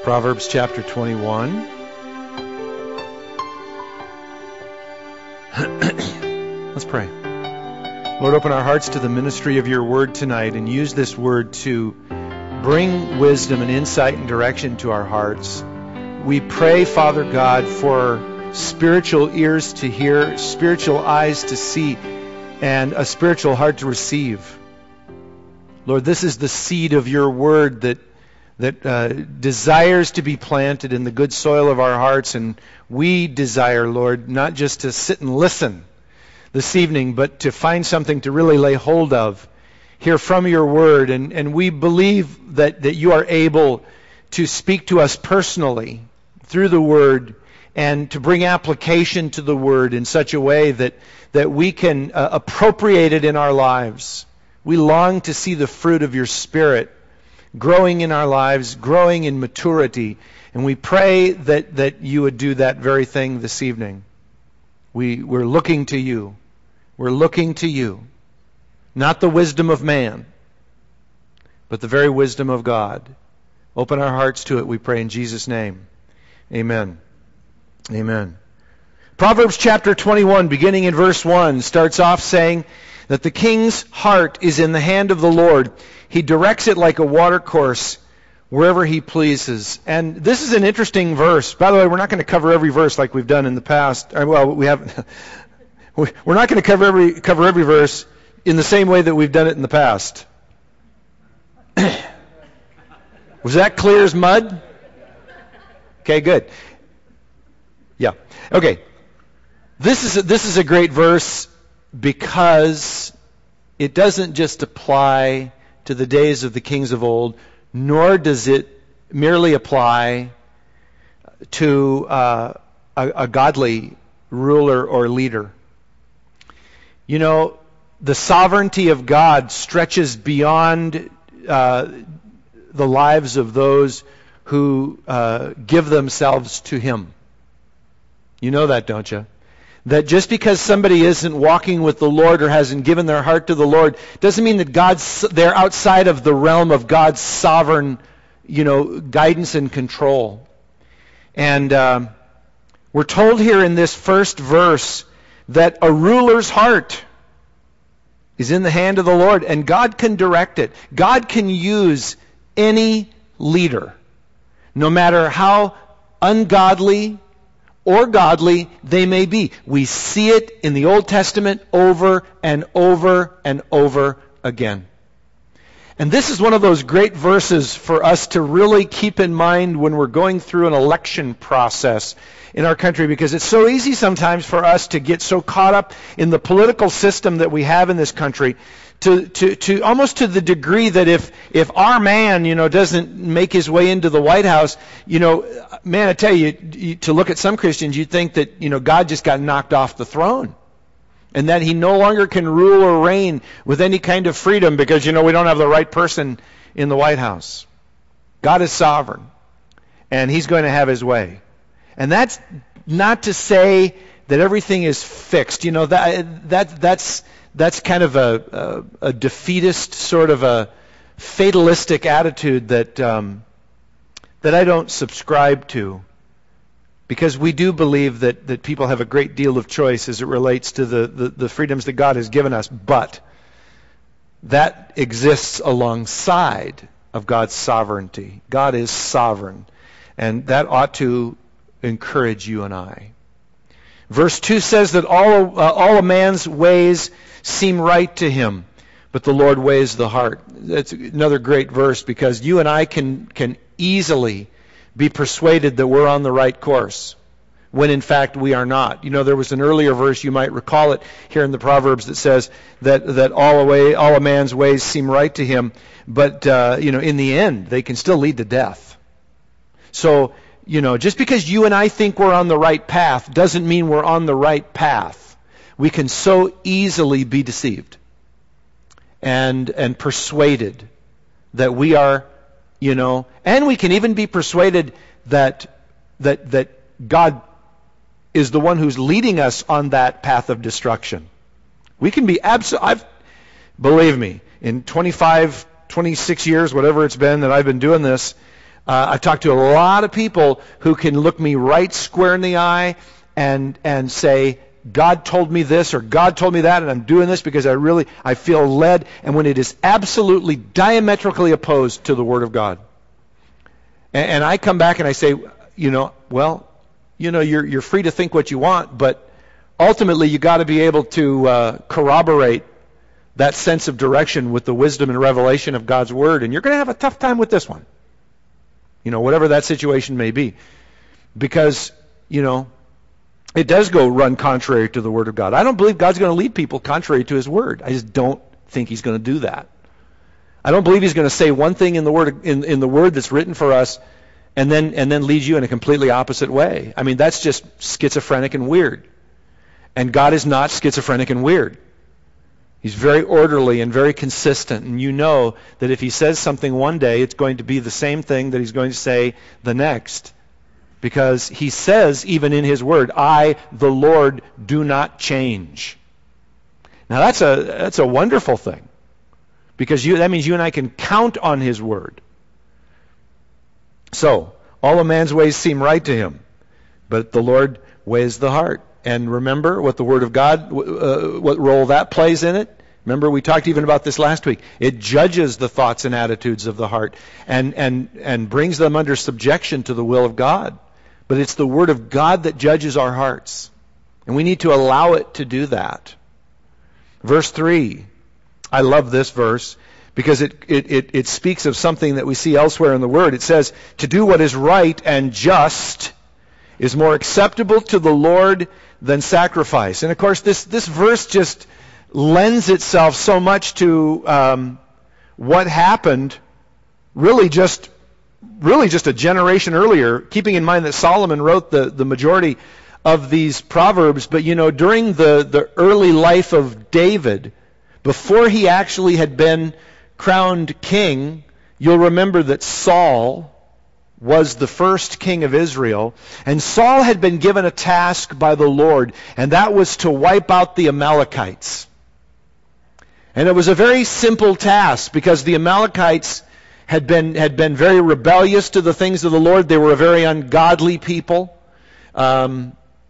Proverbs chapter 21. Let's pray. Lord, open our hearts to the ministry of your word tonight and use this word to bring wisdom and insight and direction to our hearts. We pray, Father God, for spiritual ears to hear, spiritual eyes to see, and a spiritual heart to receive. Lord, this is the seed of your word that desires to be planted in the good soil of our hearts, and we desire, Lord, not just to sit and listen this evening, but to find something to really lay hold of, hear from your word, and we believe that you are able to speak to us personally through the word and to bring application to the word in such a way that we can appropriate it in our lives. We long to see the fruit of your Spirit growing in our lives, growing in maturity. And we pray that you would do that very thing this evening. We're looking to you. We're looking to you. Not the wisdom of man, but the very wisdom of God. Open our hearts to it, we pray in Jesus' name. Amen. Amen. Proverbs chapter 21, beginning in verse 1, starts off saying that the king's heart is in the hand of the Lord. He directs it like a watercourse wherever he pleases. And this is an interesting verse. By the way, we're not going to cover every verse like we've done in the past. Well, we haven't. We're not going to cover every verse in the same way that we've done it in the past. Was that clear as mud? Okay, good. Yeah. Okay. This is a great verse because it doesn't just apply to the days of the kings of old, nor does it merely apply to a godly ruler or leader. You know, the sovereignty of God stretches beyond the lives of those who give themselves to Him. You know that, don't you? That just because somebody isn't walking with the Lord or hasn't given their heart to the Lord doesn't mean that they're outside of the realm of God's sovereign, guidance and control. And we're told here in this first verse that a ruler's heart is in the hand of the Lord, and God can direct it. God can use any leader, no matter how ungodly or godly they may be. We see it in the Old Testament over and over and over again. And this is one of those great verses for us to really keep in mind when we're going through an election process in our country, because it's so easy sometimes for us to get so caught up in the political system that we have in this country to almost to the degree that if our man, doesn't make his way into the White House, man, I tell you, to look at some Christians, you'd think that, God just got knocked off the throne. And that He no longer can rule or reign with any kind of freedom because, we don't have the right person in the White House. God is sovereign. And He's going to have His way. And that's not to say that everything is fixed. That's kind of a defeatist, sort of a fatalistic attitude that I don't subscribe to, because we do believe that people have a great deal of choice as it relates to the freedoms that God has given us, but that exists alongside of God's sovereignty. God is sovereign, and that ought to encourage you and I. Verse 2 says that all a man's ways seem right to him, but the Lord weighs the heart. That's another great verse, because you and I can easily be persuaded that we're on the right course, when in fact we are not. There was an earlier verse, you might recall it here in the Proverbs, that says that all a man's ways seem right to him, but in the end they can still lead to death. So, just because you and I think we're on the right path doesn't mean we're on the right path. We can so easily be deceived and persuaded that we are, and we can even be persuaded that God is the one who's leading us on that path of destruction. We can be believe me, in 25, 26 years, whatever it's been that I've been doing this, I've talked to a lot of people who can look me right square in the eye and say, God told me this or God told me that, and I'm doing this because I feel led, and when it is absolutely diametrically opposed to the Word of God. And I come back and I say, you're free to think what you want, but ultimately you got to be able to corroborate that sense of direction with the wisdom and revelation of God's Word, and you're going to have a tough time with this one. Whatever that situation may be. Because, it does run contrary to the Word of God. I don't believe God's going to lead people contrary to His Word. I just don't think He's going to do that. I don't believe He's going to say one thing in the Word in the Word that's written for us and then lead you in a completely opposite way. I mean, that's just schizophrenic and weird. And God is not schizophrenic and weird. He's very orderly and very consistent, and you know that if He says something one day, it's going to be the same thing that He's going to say the next. Because He says, even in His Word, I, the Lord, do not change. Now that's a wonderful thing. Because that means you and I can count on His Word. So, all a man's ways seem right to him, but the Lord weighs the heart. And remember what the Word of God, what role that plays in it? Remember, we talked even about this last week. It judges the thoughts and attitudes of the heart and brings them under subjection to the will of God. But it's the Word of God that judges our hearts. And we need to allow it to do that. Verse 3. I love this verse because it speaks of something that we see elsewhere in the Word. It says, to do what is right and just is more acceptable to the Lord than sacrifice. And of course, this verse just lends itself so much to what happened really just a generation earlier, keeping in mind that Solomon wrote the majority of these Proverbs. But during the early life of David, before he actually had been crowned king, you'll remember that Saul was the first king of Israel, and Saul had been given a task by the Lord, and that was to wipe out the Amalekites. And it was a very simple task because the Amalekites had been very rebellious to the things of the Lord. They were a very ungodly people. And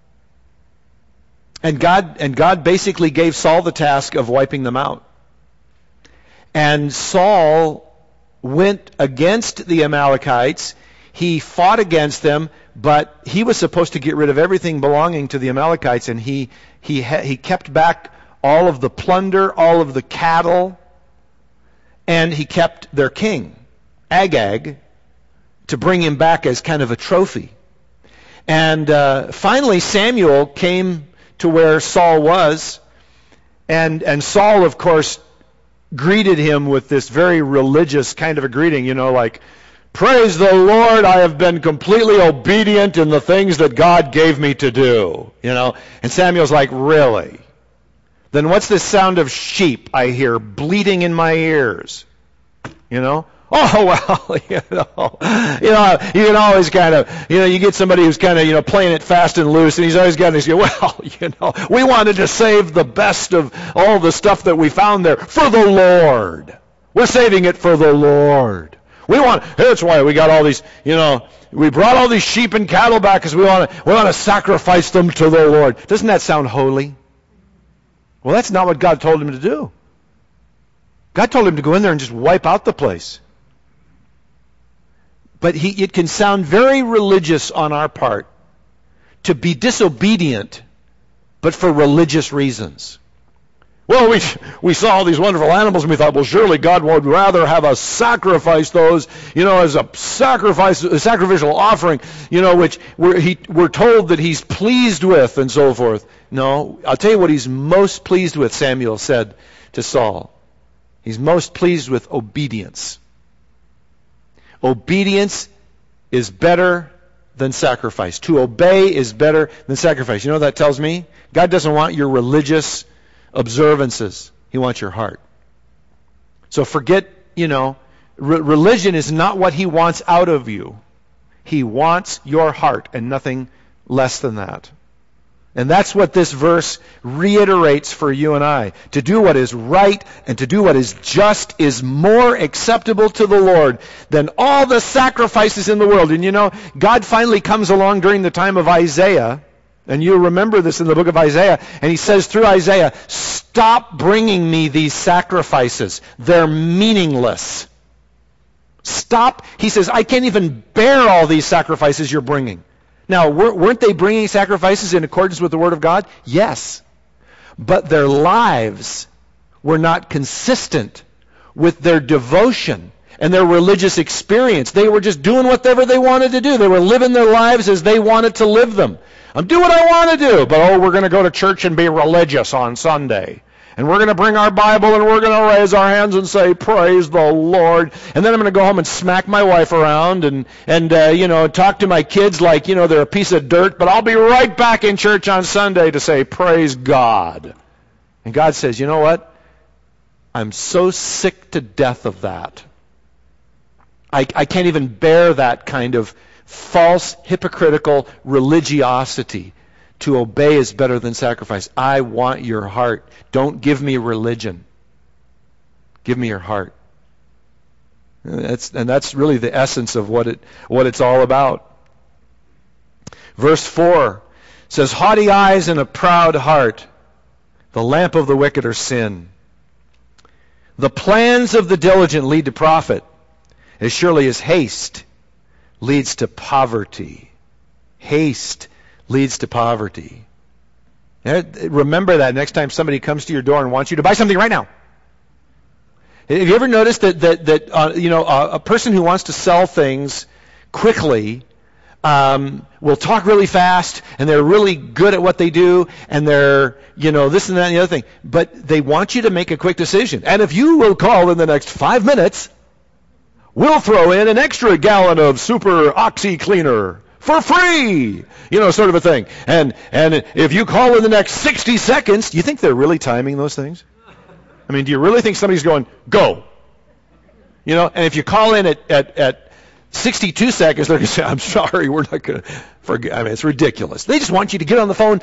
God basically gave Saul the task of wiping them out. And Saul went against the Amalekites. He fought against them, but he was supposed to get rid of everything belonging to the Amalekites, and he kept back all of the plunder, all of the cattle, and he kept their king, Agag, to bring him back as kind of a trophy. And finally Samuel came to where Saul was, and Saul, of course, greeted him with this very religious kind of a greeting, like, praise the Lord, I have been completely obedient in the things that God gave me to do. And Samuel's like, really? Then what's this sound of sheep I hear bleating in my ears? Oh, well, you can always kind of, you get somebody who's kind of, playing it fast and loose, and he's always got this, we wanted to save the best of all the stuff that we found there for the Lord. We're saving it for the Lord. That's why we got all these, we brought all these sheep and cattle back because we want to sacrifice them to the Lord. Doesn't that sound holy? Well, that's not what God told him to do. God told him to go in there and just wipe out the place. But it can sound very religious on our part to be disobedient, but for religious reasons. Well, we saw all these wonderful animals, and we thought, well, surely God would rather have us sacrifice those, as a sacrificial offering, which we're told that He's pleased with, and so forth. No, I'll tell you what He's most pleased with, Samuel said to Saul. He's most pleased with obedience. Obedience is better than sacrifice. To obey is better than sacrifice. You know what that tells me? God doesn't want your religious observances. He wants your heart. So forget, religion is not what He wants out of you. He wants your heart and nothing less than that. And that's what this verse reiterates for you and I. To do what is right and to do what is just is more acceptable to the Lord than all the sacrifices in the world. And you know, God finally comes along during the time of Isaiah, and you remember this in the book of Isaiah, and he says through Isaiah, stop bringing me these sacrifices. They're meaningless. Stop. He says, I can't even bear all these sacrifices you're bringing. Now, weren't they bringing sacrifices in accordance with the Word of God? Yes. But their lives were not consistent with their devotion and their religious experience. They were just doing whatever they wanted to do. They were living their lives as they wanted to live them. I'm doing what I want to do, but we're going to go to church and be religious on Sunday. And we're going to bring our Bible and we're going to raise our hands and say, praise the Lord. And then I'm going to go home and smack my wife around and talk to my kids like, they're a piece of dirt. But I'll be right back in church on Sunday to say, praise God. And God says, you know what? I'm so sick to death of that. I can't even bear that kind of false, hypocritical religiosity. To obey is better than sacrifice. I want your heart. Don't give me religion. Give me your heart. That's really the essence of what it's all about. Verse 4 says, haughty eyes and a proud heart, the lamp of the wicked are sin. The plans of the diligent lead to profit, as surely as haste leads to poverty. Haste leads to poverty. Remember that next time somebody comes to your door and wants you to buy something right now. Have you ever noticed that a person who wants to sell things quickly will talk really fast, and they're really good at what they do, and they're this and that and the other thing, but they want you to make a quick decision. And if you will call in the next 5 minutes, we'll throw in an extra gallon of Super Oxy Cleaner for free, sort of a thing. And if you call in the next 60 seconds, do you think they're really timing those things? I mean, do you really think somebody's going, go? And if you call in at 62 seconds, they're going to say, I'm sorry, we're not going to forget. I mean, it's ridiculous. They just want you to get on the phone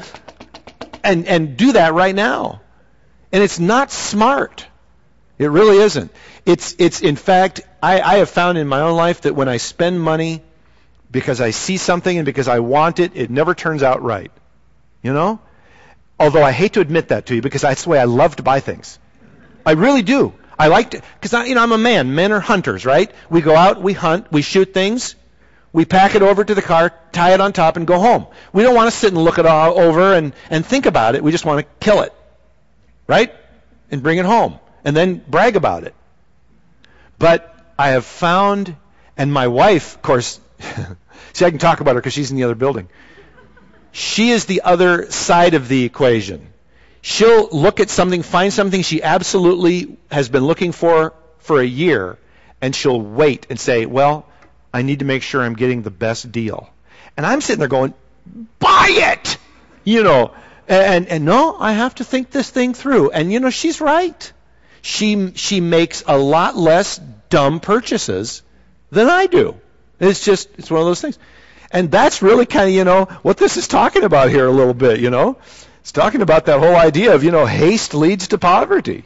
and do that right now. And it's not smart. It really isn't. It's in fact, I have found in my own life that when I spend money because I see something and because I want it, it never turns out right. Although I hate to admit that to you because that's the way I love to buy things. I really do. I like to, because I'm a man. Men are hunters, right? We go out, we hunt, we shoot things, we pack it over to the car, tie it on top, and go home. We don't want to sit and look it all over and think about it. We just want to kill it, right? And bring it home, and then brag about it. But I have found, and my wife, of course, see, I can talk about her because she's in the other building. She is the other side of the equation. She'll look at something, find something she absolutely has been looking for a year, and she'll wait and say, well, I need to make sure I'm getting the best deal. And I'm sitting there going, buy it! And no, I have to think this thing through. And she's right. She makes a lot less dumb purchases than I do. It's one of those things. And that's really kind of, what this is talking about here a little bit, It's talking about that whole idea of, haste leads to poverty.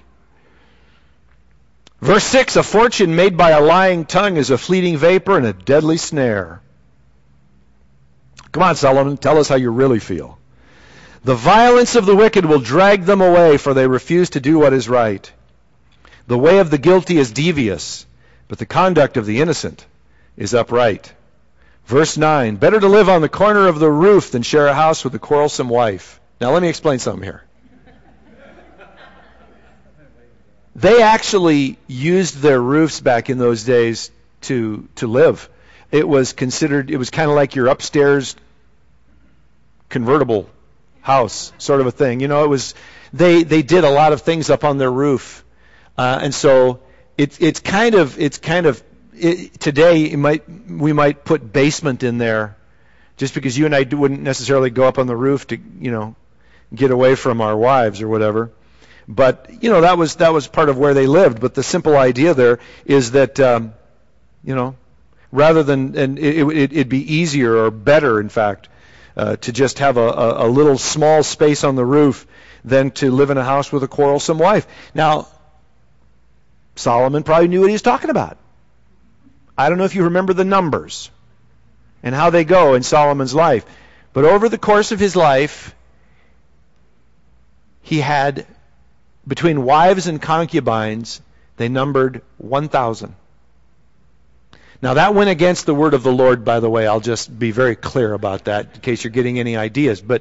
Verse 6, a fortune made by a lying tongue is a fleeting vapor and a deadly snare. Come on, Solomon, tell us how you really feel. The violence of the wicked will drag them away, for they refuse to do what is right. The way of the guilty is devious, but the conduct of the innocent is upright. Verse 9, better to live on the corner of the roof than share a house with a quarrelsome wife. Now let me explain something here. They actually used their roofs back in those days to live. It was kind of like your upstairs convertible house sort of a thing. They did a lot of things up on their roof. And so it's kind of today we might put basement in there just because you and I wouldn't necessarily go up on the roof to, get away from our wives or whatever. But, that was part of where they lived. But the simple idea there is that, rather than, and it'd be easier or better, in fact, to just have a little small space on the roof than to live in a house with a quarrelsome wife. Now, Solomon probably knew what he was talking about. I don't know if you remember the numbers and how they go in Solomon's life. But over the course of his life, he had, between wives and concubines, they numbered 1,000. Now that went against the word of the Lord, by the way. I'll just be very clear about that in case you're getting any ideas. But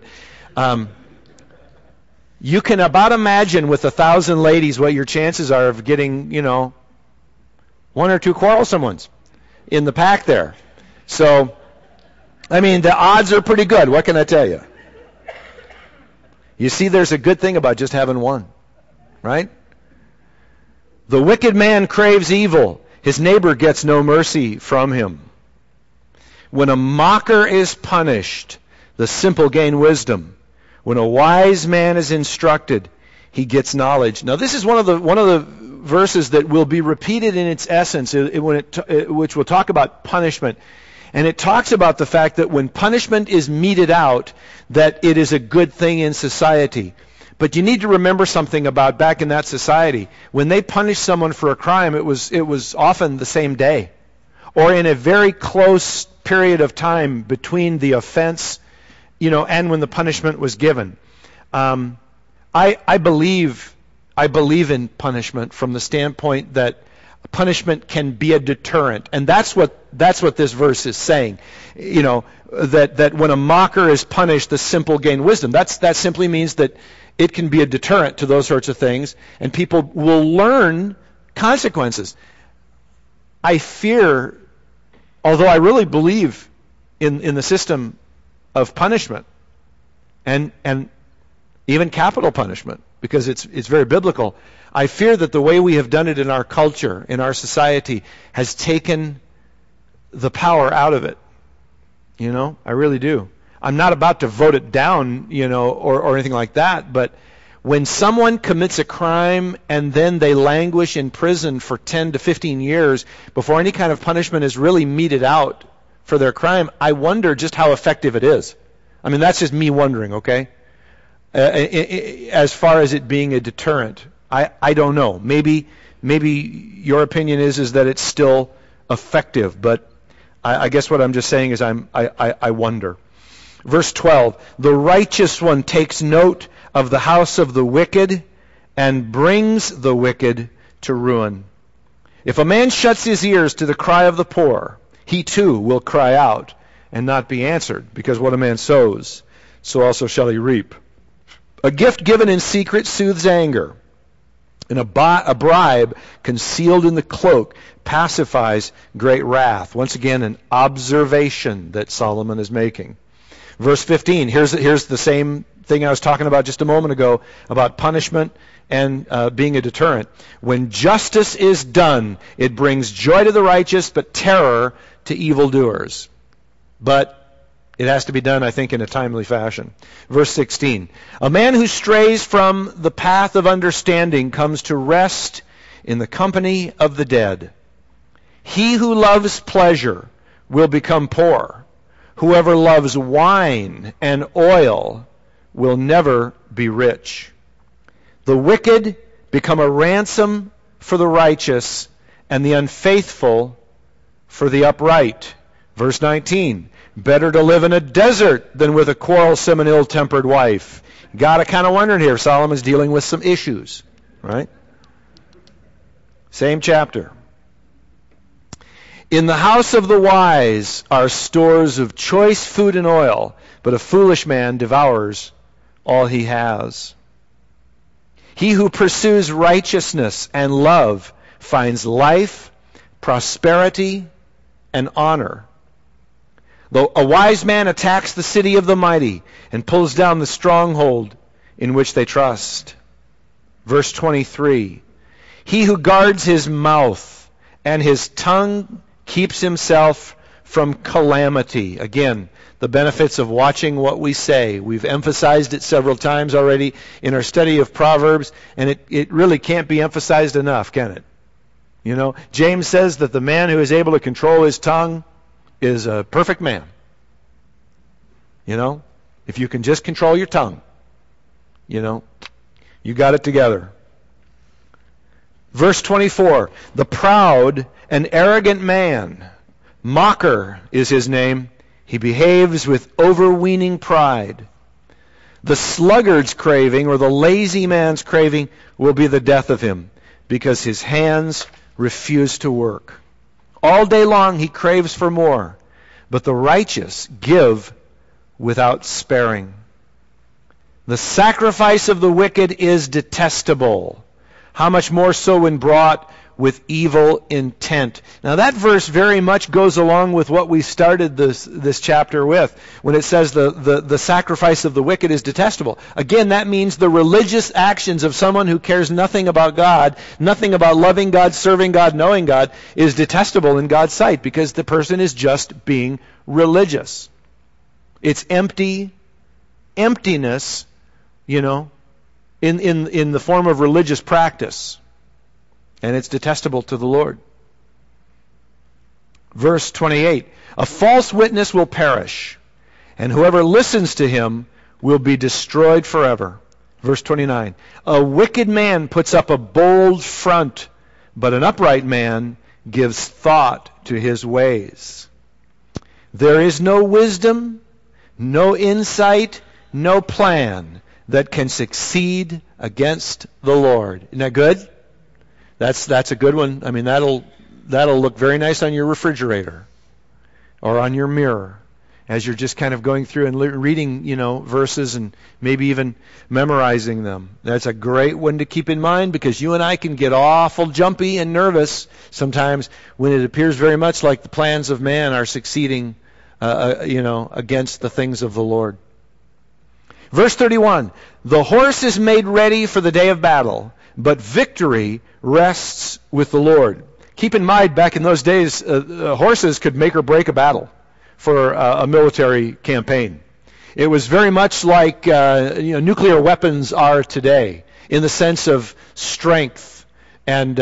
you can about imagine with 1,000 ladies what your chances are of getting, one or two quarrelsome ones in the pack there. So, I mean, the odds are pretty good. What can I tell you? You see, there's a good thing about just having one, right? The wicked man craves evil. His neighbor gets no mercy from him. When a mocker is punished, the simple gain wisdom. When a wise man is instructed, he gets knowledge. Now, this is one of the verses that will be repeated in its essence, which will talk about punishment. And it talks about the fact that when punishment is meted out, that it is a good thing in society. But you need to remember something about back in that society. When they punished someone for a crime, it was often the same day, or in a very close period of time between the offense, and when the punishment was given. I believe in punishment from the standpoint that punishment can be a deterrent, and that's what this verse is saying. That when a mocker is punished, the simple gain wisdom. That simply means that it can be a deterrent to those sorts of things, and people will learn consequences. I fear, although I really believe in the system of punishment, and even capital punishment, because it's very biblical, I fear that the way we have done it in our culture, in our society, has taken the power out of it. I really do. I'm not about to vote it down, or anything like that, but when someone commits a crime and then they languish in prison for 10 to 15 years before any kind of punishment is really meted out for their crime, I wonder just how effective it is. I mean, that's just me wondering, okay? As far as it being a deterrent, I don't know. Maybe your opinion is that it's still effective, but I guess what I'm just saying is I wonder. Verse 12, the righteous one takes note of the house of the wicked and brings the wicked to ruin. If a man shuts his ears to the cry of the poor, he too will cry out and not be answered, because what a man sows, so also shall he reap. A gift given in secret soothes anger, and a bribe concealed in the cloak pacifies great wrath. Once again, an observation that Solomon is making. Verse 15, here's the same thing I was talking about just a moment ago, about punishment and being a deterrent. When justice is done, it brings joy to the righteous, but terror to evildoers. But it has to be done, I think, in a timely fashion. Verse 16, a man who strays from the path of understanding comes to rest in the company of the dead. He who loves pleasure will become poor. Whoever loves wine and oil will never be rich. The wicked become a ransom for the righteous, and the unfaithful for the upright. Verse 19, better to live in a desert than with a quarrelsome and ill-tempered wife. Got to kind of wonder here, Solomon's dealing with some issues, right? Same chapter. In the house of the wise are stores of choice food and oil, but a foolish man devours all he has. He who pursues righteousness and love finds life, prosperity, and honor. Though a wise man attacks the city of the mighty and pulls down the stronghold in which they trust. Verse 23, he who guards his mouth and his tongue keeps himself from calamity. Again, the benefits of watching what we say. We've emphasized it several times already in our study of Proverbs, and it really can't be emphasized enough, can it? James says that the man who is able to control his tongue is a perfect man. If you can just control your tongue, you got it together. Verse 24, the proud and arrogant man, mocker is his name. He behaves with overweening pride. The sluggard's craving, or the lazy man's craving, will be the death of him, because his hands refuse to work. All day long he craves for more, but the righteous give without sparing. The sacrifice of the wicked is detestable. How much more so when brought with evil intent. Now that verse very much goes along with what we started this chapter with, when it says the sacrifice of the wicked is detestable. Again, that means the religious actions of someone who cares nothing about God, nothing about loving God, serving God, knowing God, is detestable in God's sight, because the person is just being religious. It's emptiness, in the form of religious practice. And it's detestable to the Lord. Verse 28, a false witness will perish, and whoever listens to him will be destroyed forever. Verse 29, a wicked man puts up a bold front, but an upright man gives thought to his ways. There is no wisdom, no insight, no plan that can succeed against the Lord. Isn't that good? That's a good one. I mean, that'll look very nice on your refrigerator or on your mirror as you're just kind of going through and reading, verses and maybe even memorizing them. That's a great one to keep in mind, because you and I can get awful jumpy and nervous sometimes when it appears very much like the plans of man are succeeding, against the things of the Lord. Verse 31, the horse is made ready for the day of battle, but victory rests with the Lord. Keep in mind, back in those days, horses could make or break a battle for a military campaign. It was very much like nuclear weapons are today, in the sense of strength and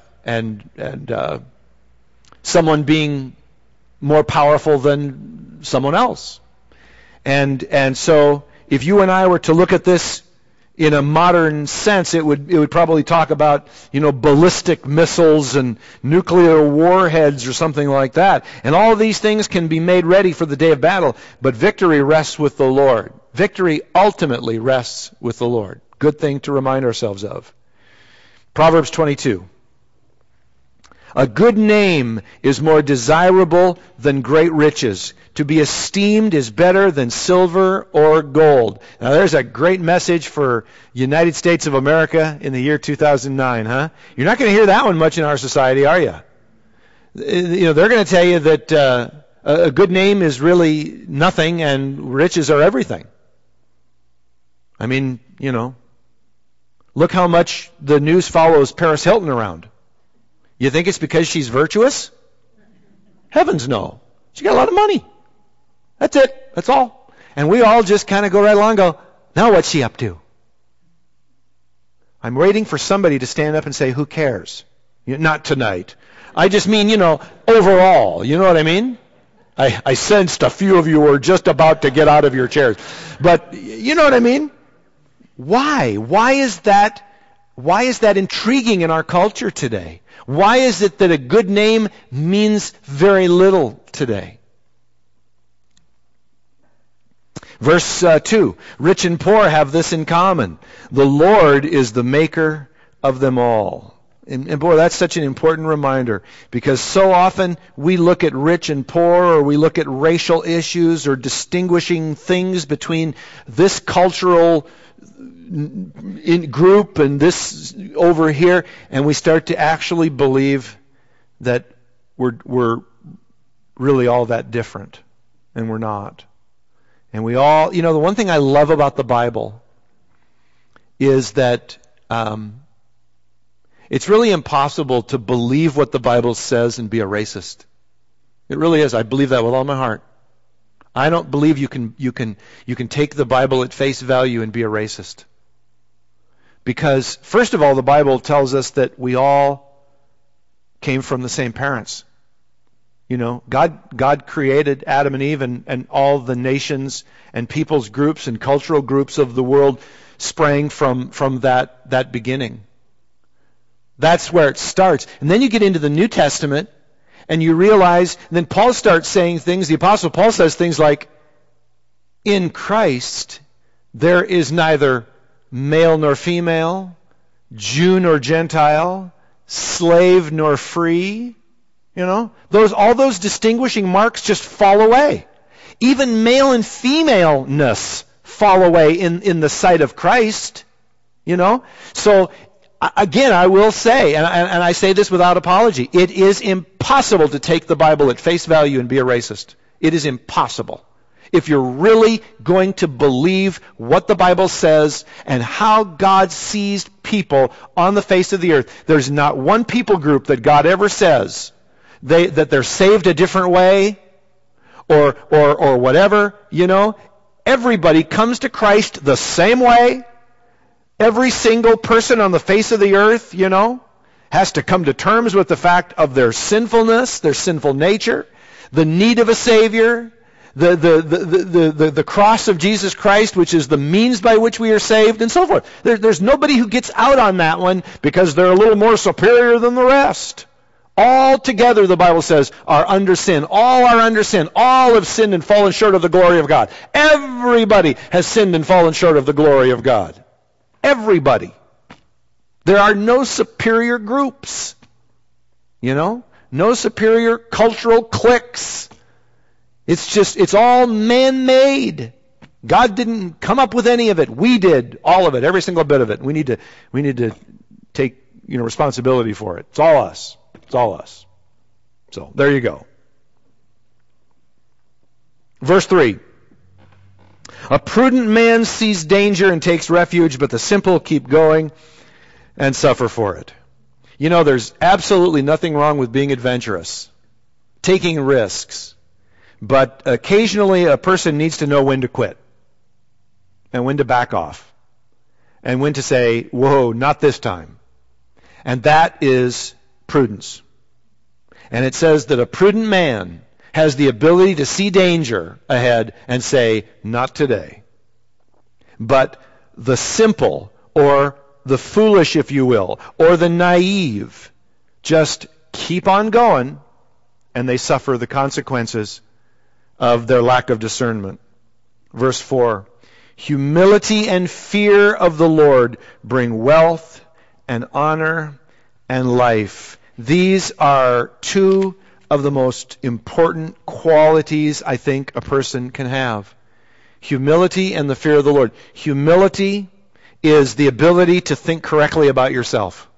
someone being more powerful than someone else. And so, if you and I were to look at this in a modern sense, it would probably talk about, ballistic missiles and nuclear warheads or something like that. And all of these things can be made ready for the day of battle, but victory rests with the Lord. Victory ultimately rests with the Lord. Good thing to remind ourselves of. Proverbs 22. A good name is more desirable than great riches. To be esteemed is better than silver or gold. Now there's a great message for United States of America in the year 2009, huh? You're not going to hear that one much in our society, are you? They're going to tell you that a good name is really nothing and riches are everything. I mean, look how much the news follows Paris Hilton around. You think it's because she's virtuous? Heavens no. She got a lot of money. That's it. That's all. And we all just kind of go right along and go, now what's she up to? I'm waiting for somebody to stand up and say, who cares? Not tonight. I just mean, overall. You know what I mean? I sensed a few of you were just about to get out of your chairs. But you know what I mean? Why? Why is that intriguing in our culture today? Why is it that a good name means very little today? Verse 2, rich and poor have this in common. The Lord is the maker of them all. And boy, that's such an important reminder, because so often we look at rich and poor, or we look at racial issues or distinguishing things between this cultural group and this over here, and we start to actually believe that we're really all that different, and we're not. And we all, the one thing I love about the Bible is that it's really impossible to believe what the Bible says and be a racist. It really is. I believe that with all my heart. I don't believe you can take the Bible at face value and be a racist. Because, first of all, the Bible tells us that we all came from the same parents. God created Adam and Eve, and all the nations and peoples groups and cultural groups of the world sprang from that beginning. That's where it starts. And then you get into the New Testament, and you realize, and then Paul starts saying things, the Apostle Paul says things like, in Christ, there is neither male nor female, Jew nor Gentile, slave nor free. All those distinguishing marks just fall away. Even male and femaleness fall away in the sight of Christ. So, again, I will say, and I say this without apology, it is impossible to take the Bible at face value and be a racist. It is impossible. If you're really going to believe what the Bible says and how God sees people on the face of the earth, there's not one people group that God ever says that they're saved a different way or whatever. Everybody comes to Christ the same way. Every single person on the face of the earth, has to come to terms with the fact of their sinfulness, their sinful nature, the need of a Savior, the cross of Jesus Christ, which is the means by which we are saved, and so forth. There's nobody who gets out on that one because they're a little more superior than the rest. All together, the Bible says, are under sin. All are under sin. All have sinned and fallen short of the glory of God. Everybody has sinned and fallen short of the glory of God. Everybody. There are no superior groups. No superior cultural cliques. It's all man-made. God didn't come up with any of it. We did all of it, every single bit of it. We need to take responsibility for it. It's all us. It's all us. So there you go. Verse 3. A prudent man sees danger and takes refuge, but the simple keep going and suffer for it. There's absolutely nothing wrong with being adventurous, taking risks. But occasionally a person needs to know when to quit and when to back off and when to say, whoa, not this time. And that is prudence. And it says that a prudent man has the ability to see danger ahead and say, not today. But the simple, or the foolish, if you will, or the naive, just keep on going, and they suffer the consequences of their lack of discernment. Verse 4, humility and fear of the Lord bring wealth and honor and life. These are two of the most important qualities I think a person can have. Humility and the fear of the Lord. Humility is the ability to think correctly about yourself.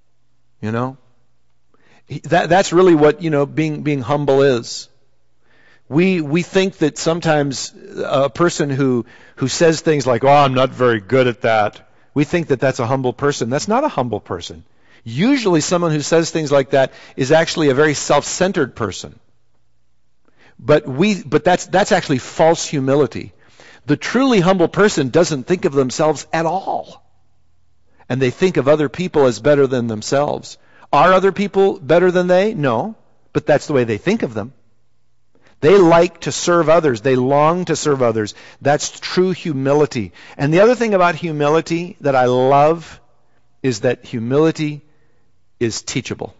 That's really what, being humble is. We think that sometimes a person who says things like, oh, I'm not very good at that, we think that that's a humble person. That's not a humble person. Usually someone who says things like that is actually a very self-centered person. But that's actually false humility. The truly humble person doesn't think of themselves at all. And they think of other people as better than themselves. Are other people better than they? No. But that's the way they think of them. They like to serve others. They long to serve others. That's true humility. And the other thing about humility that I love is that humility is teachable.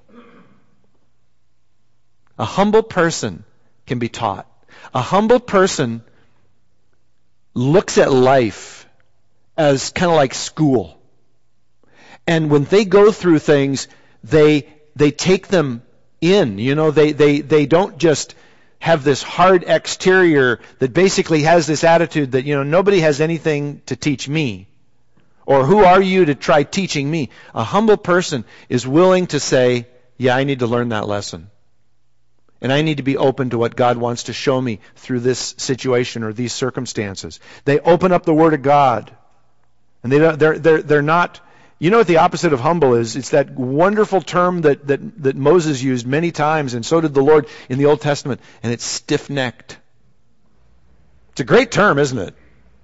A humble person can be taught. A humble person looks at life as kind of like school. And when they go through things, they take them in. They don't just have this hard exterior that basically has this attitude that, nobody has anything to teach me. Or who are you to try teaching me? A humble person is willing to say, yeah, I need to learn that lesson. And I need to be open to what God wants to show me through this situation or these circumstances. They open up the Word of God. And they're not, what the opposite of humble is? It's that wonderful term that Moses used many times, and so did the Lord in the Old Testament, and it's stiff-necked. It's a great term, isn't it?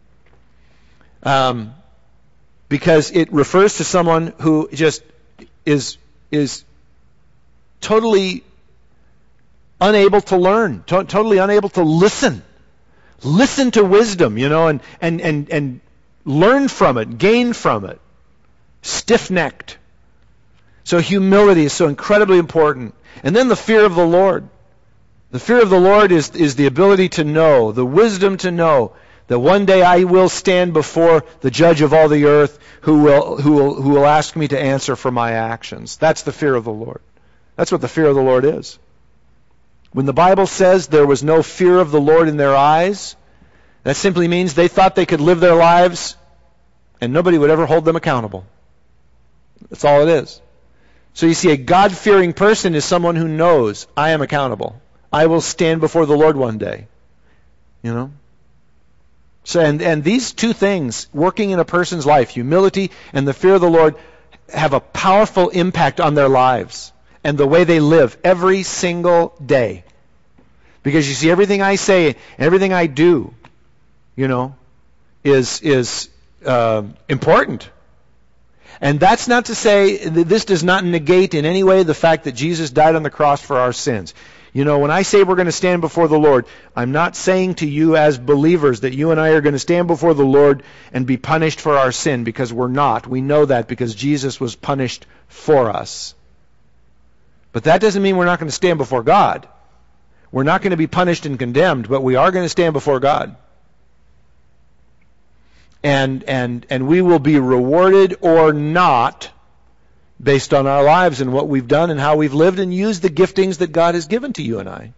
Because it refers to someone who just is totally unable to learn, totally unable to listen. Listen to wisdom, and learn from it, gain from it. Stiff-necked. So humility is so incredibly important. And then the fear of the Lord. The fear of the Lord is the ability to know, the wisdom to know that one day I will stand before the judge of all the earth who will ask me to answer for my actions. That's the fear of the Lord. That's what the fear of the Lord is. When the Bible says there was no fear of the Lord in their eyes, that simply means they thought they could live their lives and nobody would ever hold them accountable. That's all it is. So you see, a God-fearing person is someone who knows, I am accountable. I will stand before the Lord one day. So, and these two things, working in a person's life, humility and the fear of the Lord, have a powerful impact on their lives and the way they live every single day. Because you see, everything I say and everything I do, is important. And that's not to say, this does not negate in any way the fact that Jesus died on the cross for our sins. When I say we're going to stand before the Lord, I'm not saying to you as believers that you and I are going to stand before the Lord and be punished for our sin, because we're not. We know that because Jesus was punished for us. But that doesn't mean we're not going to stand before God. We're not going to be punished and condemned, but we are going to stand before God. And we will be rewarded or not based on our lives and what we've done and how we've lived and used the giftings that God has given to you and I.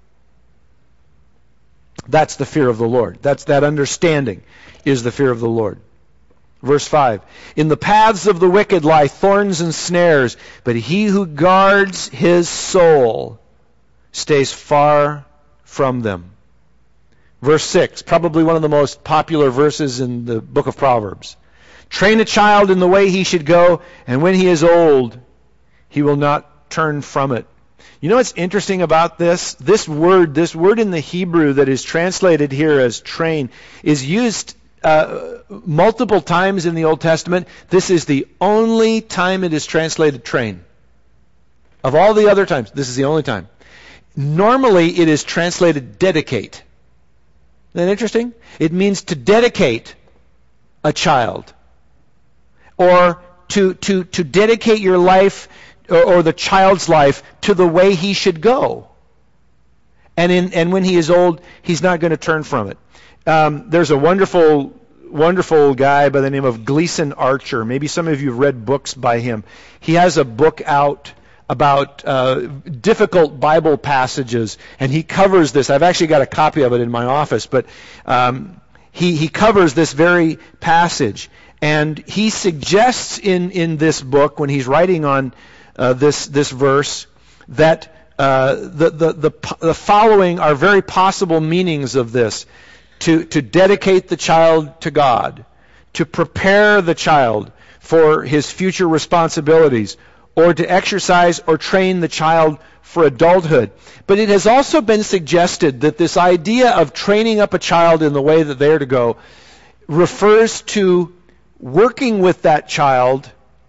That's the fear of the Lord. That's that understanding is the fear of the Lord. Verse 5, in the paths of the wicked lie thorns and snares, but he who guards his soul stays far from them. Verse 6, probably one of the most popular verses in the book of Proverbs. Train a child in the way he should go, and when he is old, he will not turn from it. You know what's interesting about this? This word in the Hebrew that is translated here as train is used multiple times in the Old Testament. This is the only time it is translated train. Of all the other times, this is the only time. Normally, it is translated dedicate. Isn't that interesting? It means to dedicate a child. Or to dedicate your life or the child's life to the way he should go. And when he is old, he's not going to turn from it. There's a wonderful guy by the name of Gleason Archer. Maybe some of you have read books by him. He has a book out about difficult Bible passages, and he covers this. I've actually got a copy of it in my office, but he covers this very passage. And he suggests in this book, when he's writing on this verse, that the following are very possible meanings of this: to dedicate the child to God, to prepare the child for his future responsibilities, or to exercise or train the child for adulthood. But it has also been suggested that this idea of training up a child in the way that they are to go refers to working with that child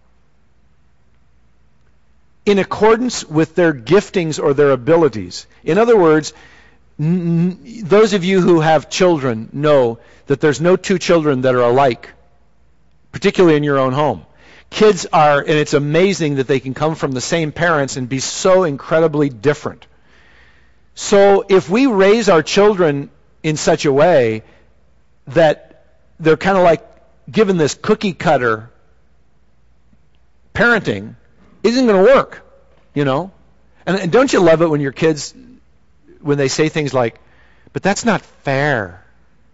in accordance with their giftings or their abilities. In other words, those of you who have children know that there's no two children that are alike, particularly in your own home. Kids are, and it's amazing that they can come from the same parents and be so incredibly different. So if we raise our children in such a way that they're kind of like given this cookie cutter parenting, isn't going to work, And don't you love it when your kids, when they say things like, but that's not fair.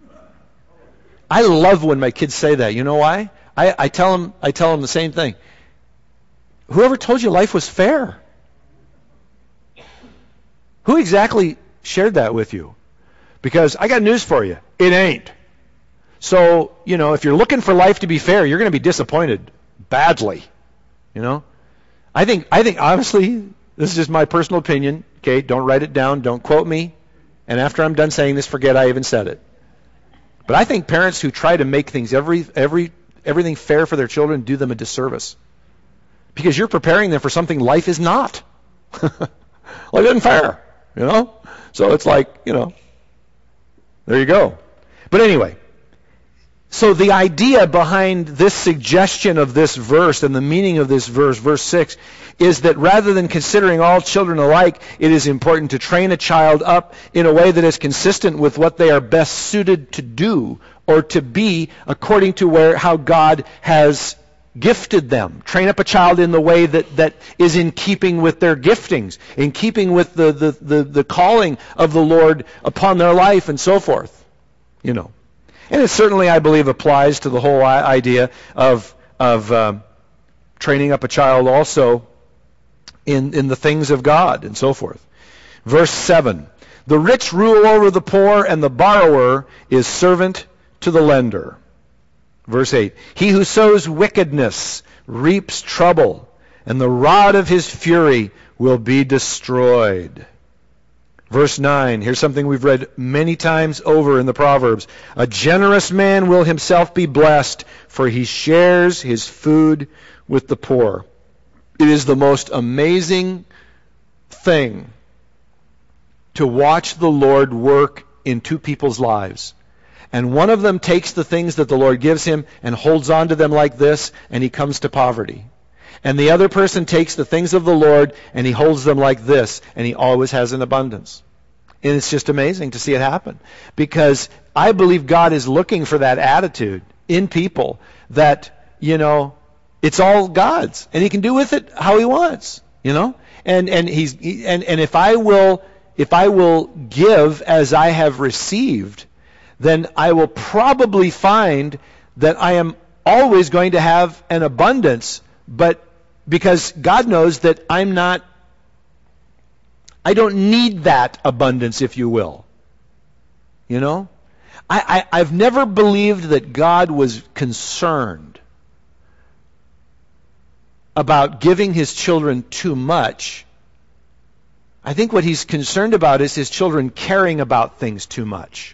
I love when my kids say that. You know why? I tell them the same thing. Whoever told you life was fair? Who exactly shared that with you? Because I got news for you. It ain't. So, if you're looking for life to be fair, you're going to be disappointed badly. I think honestly, this is just my personal opinion. Okay, don't write it down, don't quote me. And after I'm done saying this, forget I even said it. But I think parents who try to make things everything fair for their children do them a disservice. Because you're preparing them for something life is not. Life isn't fair, you know? So it's like, you know, there you go. But anyway, so the idea behind this suggestion of this verse and the meaning of this verse, verse 6, is that rather than considering all children alike, it is important to train a child up in a way that is consistent with what they are best suited to do or to be according to how God has gifted them. Train up a child in the way that is in keeping with their giftings, in keeping with the calling of the Lord upon their life and so forth. You know. And it certainly, I believe, applies to the whole idea of training up a child also in the things of God and so forth. Verse 7, the rich rule over the poor, and the borrower is servant to the lender. Verse 8, he who sows wickedness reaps trouble, and the rod of his fury will be destroyed. Verse 9, here's something we've read many times over in the Proverbs. A generous man will himself be blessed, for he shares his food with the poor. It is the most amazing thing to watch the Lord work in two people's lives. And one of them takes the things that the Lord gives him and holds on to them like this, and he comes to poverty. And the other person takes the things of the Lord and he holds them like this, and he always has an abundance. And it's just amazing to see it happen. Because I believe God is looking for that attitude in people that, you know, it's all God's. And he can do with it how he wants, you know? And if I will give as I have received, then I will probably find that I am always going to have an abundance, but because God knows that I don't need that abundance, if you will. You know? I've never believed that God was concerned about giving his children too much. I think what he's concerned about is his children caring about things too much.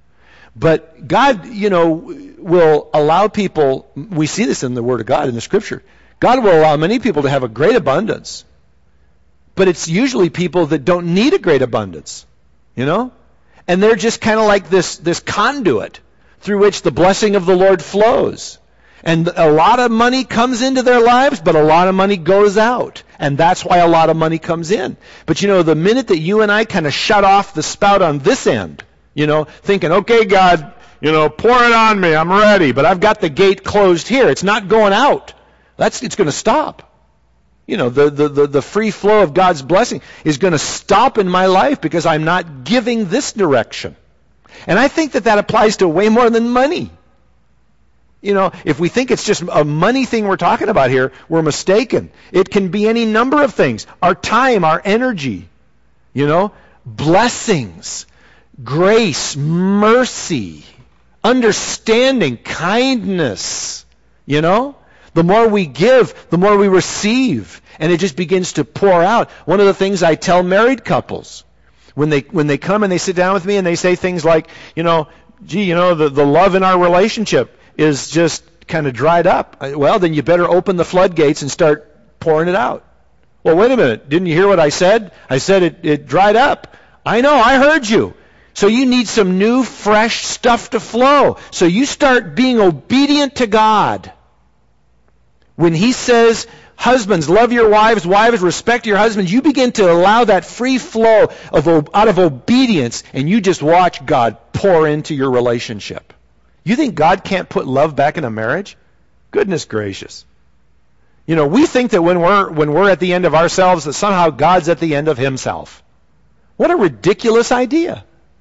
But God, you know, will allow people, we see this in the Word of God, in the Scripture, God will allow many people to have a great abundance. But it's usually people that don't need a great abundance, you know? And they're just kind of like this conduit through which the blessing of the Lord flows. And a lot of money comes into their lives, but a lot of money goes out. And that's why a lot of money comes in. But you know, the minute that you and I kind of shut off the spout on this end, you know, thinking, okay, God, you know, pour it on me, I'm ready, but I've got the gate closed here. It's not going out. It's going to stop. You know, the free flow of God's blessing is going to stop in my life because I'm not giving this direction. And I think that applies to way more than money. You know, if we think it's just a money thing we're talking about here, we're mistaken. It can be any number of things. Our time, our energy, you know, blessings, grace, mercy, understanding, kindness, you know. The more we give, the more we receive. And it just begins to pour out. One of the things I tell married couples, when they come and they sit down with me and they say things like, you know, gee, you know, the love in our relationship is just kind of dried up. Well, then you better open the floodgates and start pouring it out. Well, wait a minute. Didn't you hear what I said? I said it dried up. I know, I heard you. So you need some new, fresh stuff to flow. So you start being obedient to God. When he says, husbands, love your wives, wives, respect your husbands, you begin to allow that free flow out of obedience, and you just watch God pour into your relationship. You think God can't put love back in a marriage? Goodness gracious. You know, we think that when we're at the end of ourselves, that somehow God's at the end of himself. What a ridiculous idea.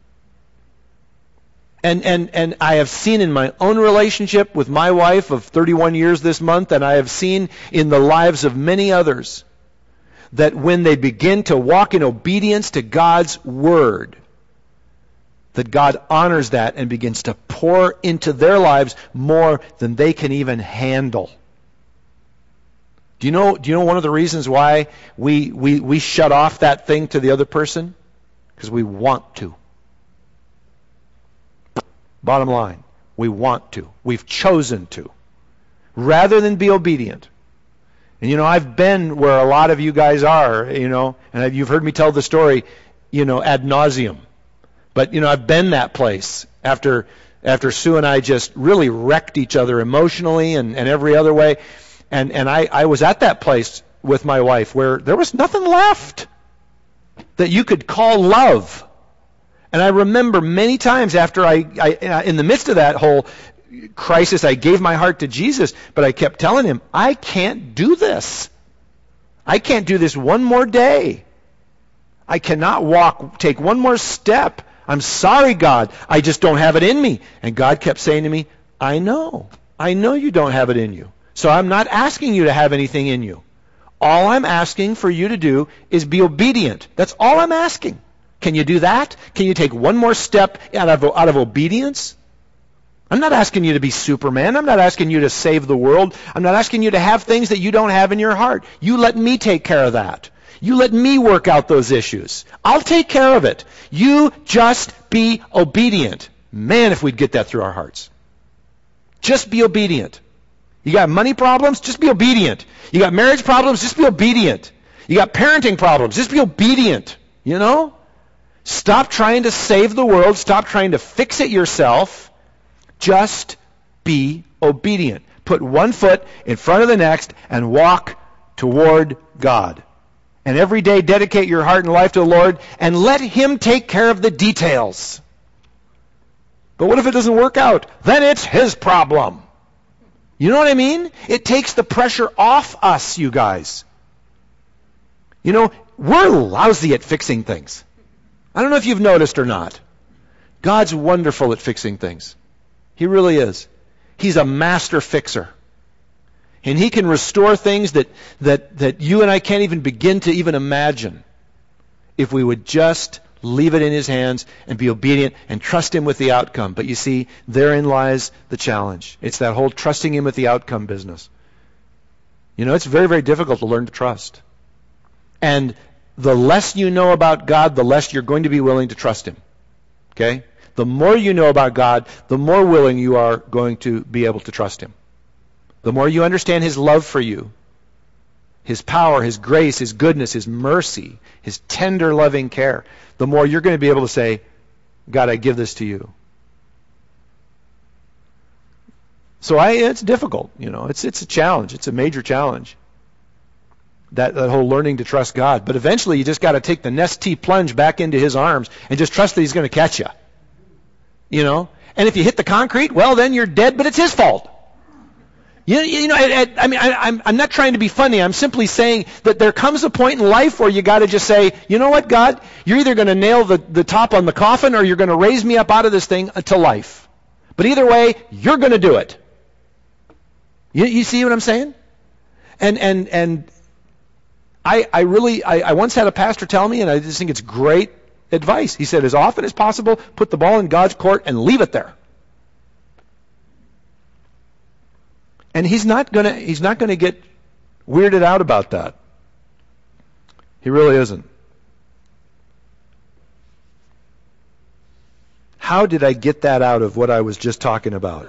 And I have seen in my own relationship with my wife of 31 years this month, and I have seen in the lives of many others, that when they begin to walk in obedience to God's Word, that God honors that and begins to pour into their lives more than they can even handle. Do you know one of the reasons why we shut off that thing to the other person? Because we want to. Bottom line, we want to. We've chosen to. Rather than be obedient. And you know, I've been where a lot of you guys are, you know, and you've heard me tell the story. ad nauseum. But, I've been that place after Sue and I just really wrecked each other emotionally and every other way. And I was at that place with my wife where there was nothing left that you could call love. And I remember many times after I in the midst of that whole crisis, I gave my heart to Jesus, but I kept telling him, I can't do this. I can't do this one more day. I cannot take one more step. I'm sorry, God. I just don't have it in me. And God kept saying to me, I know you don't have it in you. So I'm not asking you to have anything in you. All I'm asking for you to do is be obedient. That's all I'm asking. Can you do that? Can you take one more step out of obedience? I'm not asking you to be Superman. I'm not asking you to save the world. I'm not asking you to have things that you don't have in your heart. You let me take care of that. You let me work out those issues. I'll take care of it. You just be obedient. Man, if we'd get that through our hearts. Just be obedient. You got money problems? Just be obedient. You got marriage problems? Just be obedient. You got parenting problems? Just be obedient. Stop trying to save the world. Stop trying to fix it yourself. Just be obedient. Put one foot in front of the next and walk toward God. And every day dedicate your heart and life to the Lord and let Him take care of the details. But what if it doesn't work out? Then it's His problem. You know what I mean? It takes the pressure off us, you guys. We're lousy at fixing things. I don't know if you've noticed or not. God's wonderful at fixing things. He really is. He's a master fixer. And He can restore things that you and I can't even begin to even imagine if we would just leave it in His hands and be obedient and trust Him with the outcome. But you see, therein lies the challenge. It's that whole trusting Him with the outcome business. It's very, very difficult to learn to trust. And the less you know about God, the less you're going to be willing to trust Him. Okay? The more you know about God, the more willing you are going to be able to trust Him. The more you understand His love for you, His power, His grace, His goodness, His mercy, His tender, loving care, the more you're going to be able to say, God, I give this to you. So it's difficult, It's a challenge. It's a major challenge. That whole learning to trust God. But eventually you just got to take the Nestea plunge back into His arms and just trust that He's going to catch you. And if you hit the concrete, well, then you're dead, but it's His fault. I'm not trying to be funny. I'm simply saying that there comes a point in life where you got to just say, you know what, God? You're either going to nail the top on the coffin or you're going to raise me up out of this thing to life. But either way, you're going to do it. You see what I'm saying? And I once had a pastor tell me, and I just think it's great advice. He said, as often as possible, put the ball in God's court and leave it there. And he's not going to get weirded out about that. He really isn't. How did I get that out of what I was just talking about?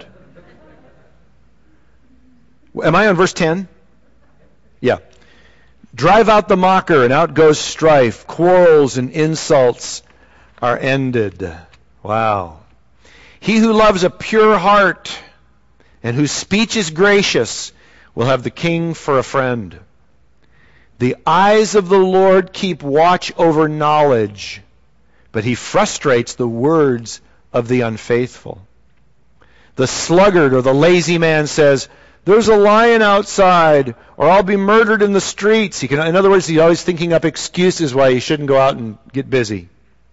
Am I on verse 10? Yeah. Drive out the mocker, and out goes strife. Quarrels and insults are ended. Wow. He who loves a pure heart and whose speech is gracious will have the king for a friend. The eyes of the Lord keep watch over knowledge, but He frustrates the words of the unfaithful. The sluggard or the lazy man says, there's a lion outside, or I'll be murdered in the streets. In other words, he's always thinking up excuses why he shouldn't go out and get busy.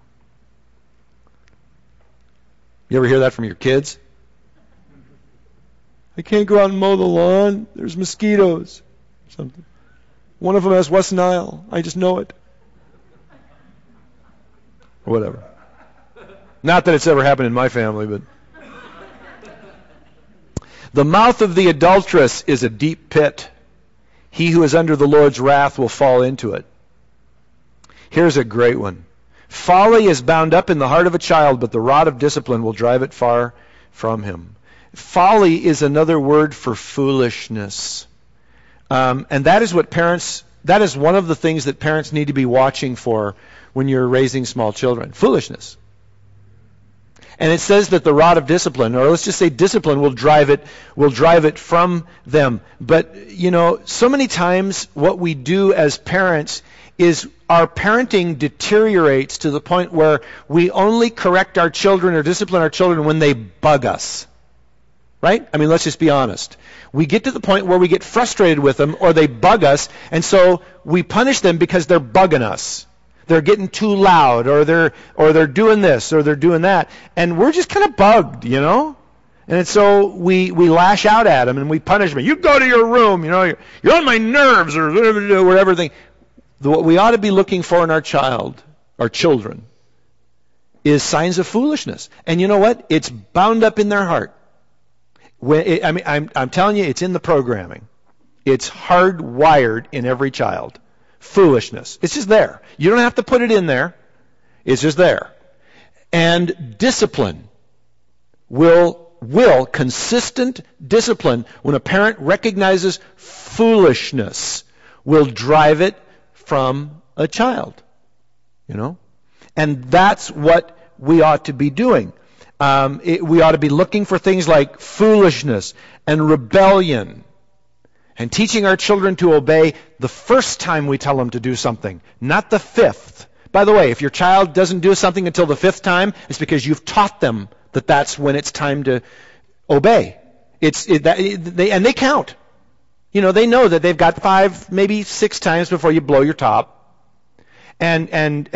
You ever hear that from your kids? I can't go out and mow the lawn. There's mosquitoes. Something. One of them has West Nile. I just know it. Or whatever. Not that it's ever happened in my family, but... The mouth of the adulteress is a deep pit. He who is under the Lord's wrath will fall into it. Here's a great one. Folly is bound up in the heart of a child, but the rod of discipline will drive it far from him. Folly is another word for foolishness. And that is what parents that is one of the things that parents need to be watching for when you're raising small children. Foolishness. And it says that the rod of discipline, or let's just say discipline, will drive it from them. But, so many times what we do as parents is our parenting deteriorates to the point where we only correct our children or discipline our children when they bug us. Right? I mean, let's just be honest. We get to the point where we get frustrated with them or they bug us, and so we punish them because they're bugging us. They're getting too loud, or they're doing this, or they're doing that, and we're just kind of bugged, And so we lash out at them and we punish them. You go to your room, you're on my nerves, or whatever. What we ought to be looking for in our children, is signs of foolishness. And you know what? It's bound up in their heart. I'm telling you, it's in the programming. It's hardwired in every child. Foolishness. It's just there. You don't have to put it in there. It's just there. And discipline consistent discipline, when a parent recognizes foolishness, will drive it from a child. And that's what we ought to be doing. We ought to be looking for things like foolishness and rebellion, and teaching our children to obey the first time we tell them to do something, not the fifth. By the way, if your child doesn't do something until the fifth time, it's because you've taught them that that's when it's time to obey. And they count. They know that they've got 5, maybe 6 times before you blow your top, and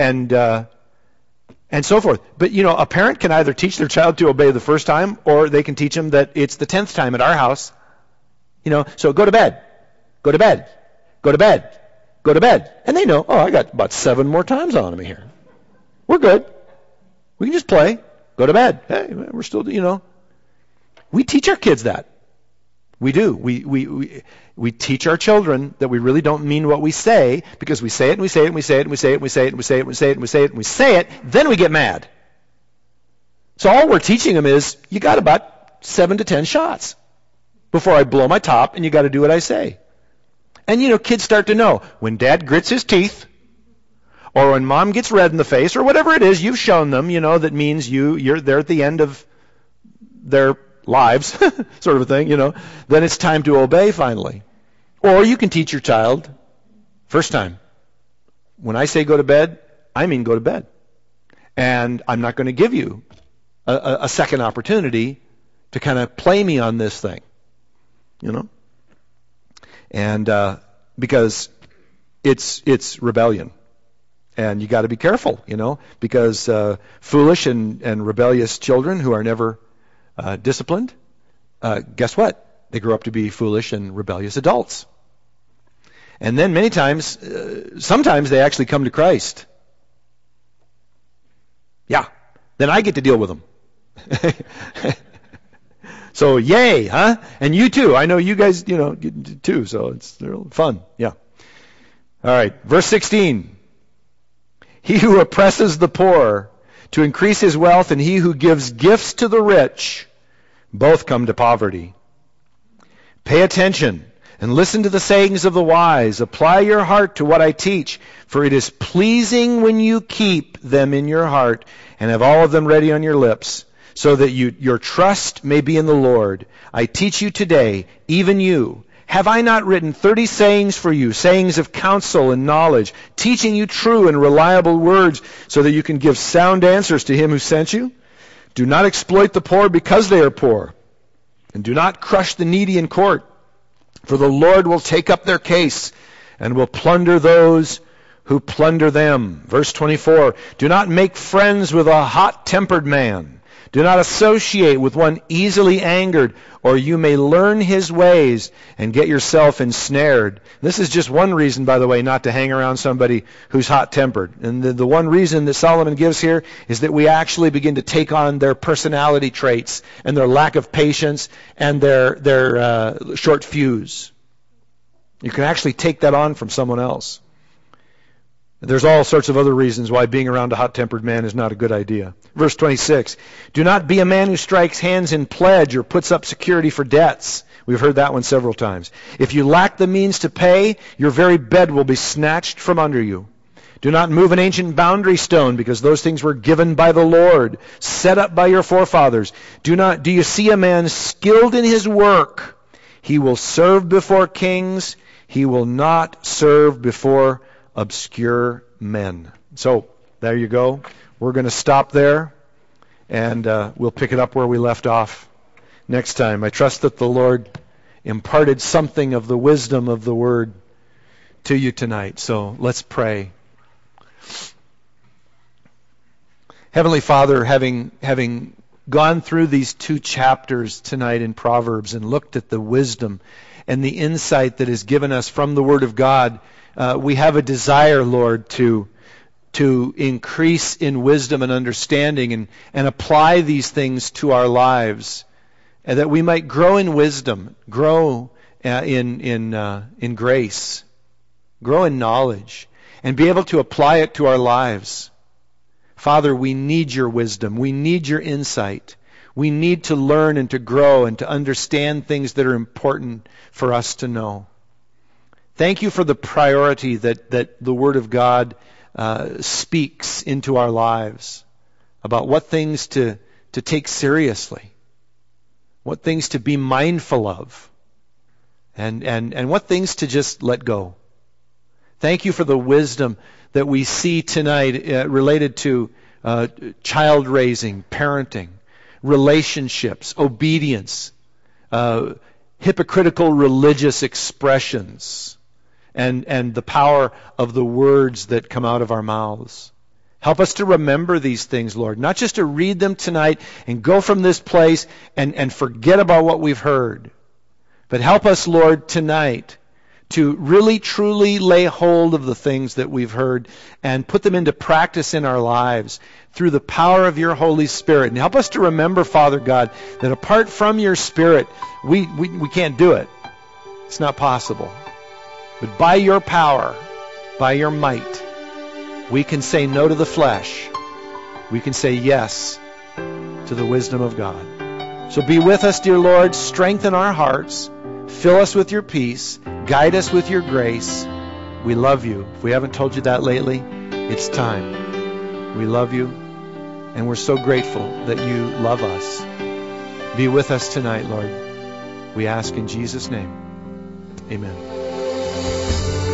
so forth. But a parent can either teach their child to obey the first time, or they can teach them that it's the 10th time at our house. So go to bed, go to bed, go to bed, go to bed. And they know, I got about 7 more times on me here. We're good. We can just play. Go to bed. Hey, we're still, We teach our kids that. We do. We teach our children that we really don't mean what we say, because we say it and we say it and we say it and we say it and we say it and we say it and we say it and we say it and we say it, then we get mad. So all we're teaching them is, you got about 7 to 10 shots before I blow my top, and you got to do what I say. And kids start to know when Dad grits his teeth, or when Mom gets red in the face, or whatever it is you've shown them, that means they're at the end of their lives, sort of a thing, then it's time to obey finally. Or you can teach your child, first time, when I say go to bed, I mean go to bed. And I'm not going to give you a second opportunity to kind of play me on this thing, And because it's rebellion. And you got to be careful, because foolish and rebellious children who are never disciplined, guess what? They grow up to be foolish and rebellious adults. And then many times, sometimes they actually come to Christ. Yeah. Then I get to deal with them. So yay, huh? And you too. I know you guys, get too, so it's fun. Yeah. All right. Verse 16. He who oppresses the poor to increase his wealth, and he who gives gifts to the rich, both come to poverty. Pay attention and listen to the sayings of the wise. Apply your heart to what I teach, for it is pleasing when you keep them in your heart and have all of them ready on your lips, so that your trust may be in the Lord. I teach you today, even you. Have I not written 30 sayings for you, sayings of counsel and knowledge, teaching you true and reliable words, so that you can give sound answers to him who sent you? Do not exploit the poor because they are poor, and do not crush the needy in court, for the Lord will take up their case and will plunder those who plunder them. Verse 24, do not make friends with a hot-tempered man. Do not associate with one easily angered, or you may learn his ways and get yourself ensnared. This is just one reason, by the way, not to hang around somebody who's hot-tempered. And the one reason that Solomon gives here is that we actually begin to take on their personality traits and their lack of patience and their short fuse. You can actually take that on from someone else. There's all sorts of other reasons why being around a hot-tempered man is not a good idea. Verse 26, do not be a man who strikes hands in pledge or puts up security for debts. We've heard that one several times. If you lack the means to pay, your very bed will be snatched from under you. Do not move an ancient boundary stone, because those things were given by the Lord, set up by your forefathers. Do you see a man skilled in his work? He will serve before kings. He will not serve before obscure men. So, there you go. We're going to stop there, and we'll pick it up where we left off next time. I trust that the Lord imparted something of the wisdom of the Word to you tonight. So, let's pray. Heavenly Father, having gone through these 2 chapters tonight in Proverbs and looked at the wisdom and the insight that is given us from the Word of God, we have a desire, Lord, to increase in wisdom and understanding and apply these things to our lives, and that we might grow in wisdom, grow in grace, grow in knowledge, and be able to apply it to our lives. Father, we need your wisdom. We need your insight. We need to learn and to grow and to understand things that are important for us to know. Thank you for the priority that the Word of God speaks into our lives about what things to take seriously, what things to be mindful of, and what things to just let go. Thank you for the wisdom that we see tonight related to child raising, parenting, relationships, obedience, hypocritical religious expressions, and the power of the words that come out of our mouths. Help us to remember these things, Lord, not just to read them tonight and go from this place and forget about what we've heard, but help us, Lord, tonight to really truly lay hold of the things that we've heard and put them into practice in our lives through the power of your Holy Spirit. And help us to remember, Father God, that apart from your Spirit, we can't do it. It's not possible. But by your power, by your might, we can say no to the flesh. We can say yes to the wisdom of God. So be with us, dear Lord. Strengthen our hearts. Fill us with your peace. Guide us with your grace. We love you. If we haven't told you that lately, it's time. We love you, and we're so grateful that you love us. Be with us tonight, Lord. We ask in Jesus' name. Amen.